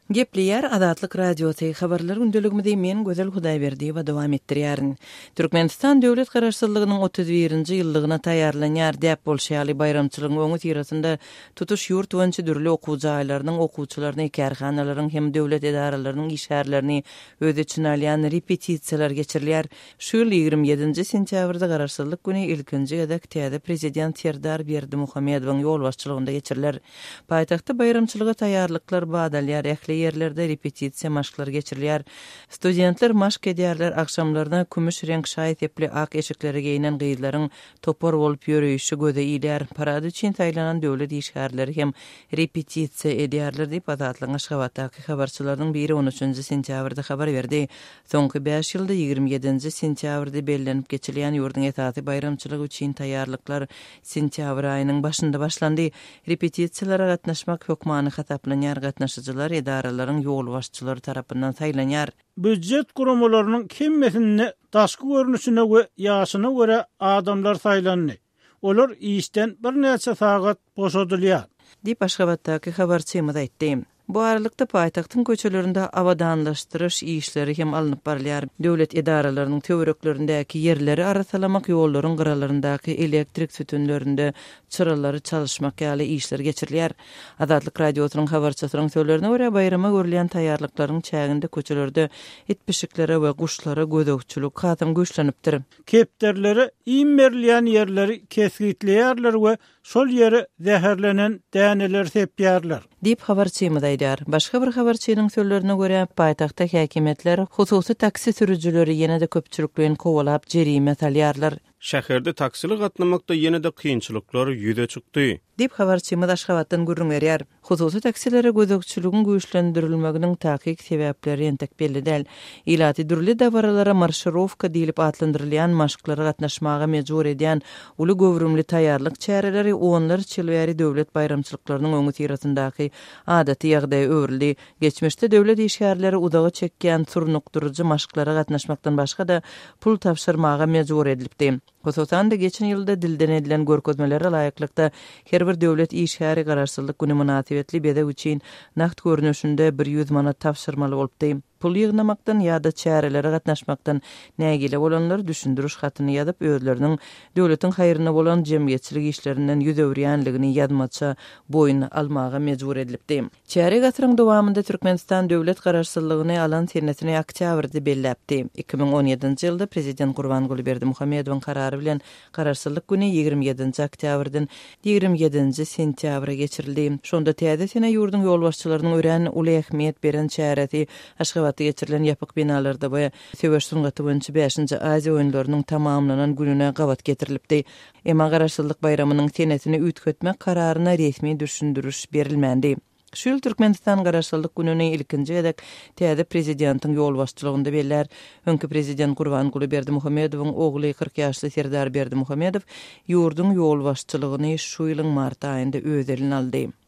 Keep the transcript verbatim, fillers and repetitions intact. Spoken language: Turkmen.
Gepleyer Adatlyk radioty habarlar gündeligimizde men Gözel Hudaýberdiýewa dowam etdirýärin. Türkmenistan döwlet garaşsyzlygynyň otuz birinji ýyllygyna taýýarlanýar däp bolşaly bayramçylygyň öňü tirasynda tutuş ýurt boýunça dürli okuwjy aýlarynyň okuwçylaryny, kärhanalaryň hem döwlet edaralarynyň işgärlerini özi üçin alýan repetisiýalar geçirilýär. Şu ýyl ýygrimi ýedinji sentýabrda garaşsyzlyk güni ilkinji gedek täze prezident Serdar Berdimuhammedowyň ýolbaşçylygynda geçiriler. Paýtagtda bayramçylyga taýýarlyklar badalýar, yerlerde repetisiya maşklar geçirilýär. Studentler maşk edýärler, akşamlarına kümüş renk şaý tepli ak eşikleri geyinen gyýylaryň topor bolup ýöreýüşi göze iýler. Parady üçin taýlanan döwlet işgärleri hem repetisiya edýärler diýip Adatlyk Aşgabatdaky habarçylaryň biri on üçünji sentýabrda habar berdi. Soňky beş ýylda ýygrimi ýedinji sentýabrda bellenip geçirilýän ýurdun etaty bayramçylygy üçin taýýarlyklar sentýabr aýynyň başynda başlandy. Repetisiýalara gatnaşmak hökmany hataplanýar, gatnaşyjylar edaraların yol başçıları tarapından saylanýar. Büdjet gurumalarynyň kemmesini daşky görnüşine we ýaşyna göre adamlar saylandy. Olar işden bir näçe sagat boşadylýar. Diýip Aşgabatdaky habarçymyz aýtdy. Bu aralykda paýtagtyň köçelerinde awadanlaşdyryş işleri hem alınıp barylýar. Döwlet edaralarynyň töwereklerindäki yerleri arasalamak, ýollaryň gyralaryndaky elektrik sütünlerinde çyralary çalışmak ýaly işler geçirilýär. Adatlyk radiosynyň habarçysynyň söýlerine görä bayrama görülen taýýarlyklaryň çäginde köçelerde etpişiklere we guşlara gödökçülük hatym güçlenipdir. Kepterleri iýmerilýän yerleri kesgitleýärler we şol ýere zäherlenen däneler sepýärler. Diýip habarçymyz aýdýar. Başga bir habarçynyň söýlerine görä paýtagtda häkimetler hususy taksi sürüjüleri ýene-de köpçülikliň kowalap jerime salýarlar. Şäherde taksilik gatnamakda ýene-de kynçylyklar ýüze çykdy. Dip habarçymyz Aşgabatdan gürrüň berýär. Hususy taksilere gödökçülügiň güýçlendirilmeginiň takyk sebäpleri entek belli däl. Ilaty dürli dawaralara marşrowka diýilip atlandyrylýan maşklara gatnaşmaga mejbur edýän uly gowrumly taýýarlyk çäreleri onlar çylbäri döwlet bayramçylyklarynyň öňü tirasyndaky adaty ýagdaý öwrüldi. Geçmişde döwlet işgärleri udagy çekýän surnukdurujy maşklara gatnaşmakdan başga da pul tapşyrmaga mejbur edilipdi. Hususan da geçen ýylda dilden edilen görkezmelere laýyklykda her bir döwlet işgäri garaşsyzlyk güni münasibetli bede üçin nakt görnüşinde bir yüz manat tapşyrmaly bolupdy. Pul ýygnamakdan ýa-da çärelere gatnaşmakdan nägile bolanlar düşündürüş hatyny ýazyp özleriniň döwletiň haýryna bolan jemgyýetçilik işlerinden ýüz öwrýänligini ýazmaça boyun almaga mejbur edilipdi. Çäre gatyryň dowamında Türkmenistan döwlet garaşsyzlygyny alan senetini oktýabrda belläpdi. iki ming on ýedinji ýylda prezident Gurbanguly Berdimuhammedowyň karary bilen garaşsyzlyk güni ýygrimi ýedinji oktýabrdan ýygrimi ýedinji sentýabra geçirildi. Şonda täze sene ýurdun ýolbaşçylarynyň ören uly ähmiýet beren çäresi Aşgabatda geçirilen ýapyk binalarda we Söwüş sungaty boýunça beşinji Aziýa oýunlarynyň tamamlanan gününe gawat getirilipdi. Emma garaşsyzlyk bayramynyň senetini ütkötmek kararyna resmi düşündürüş berilmändi. Şu ýyl Türkmenistan garaşsyzlyk gününe ilkinji edek täze prezidentiň ýolbaşçylygynda beller. Öňkü prezident Gurbanguly Berdimuhammedowyň ogly kırk ýaşly Serdar Berdimuhammedow ýurdun ýolbaşçylygyny şu ýylyň mart aýynda öz eline aldy.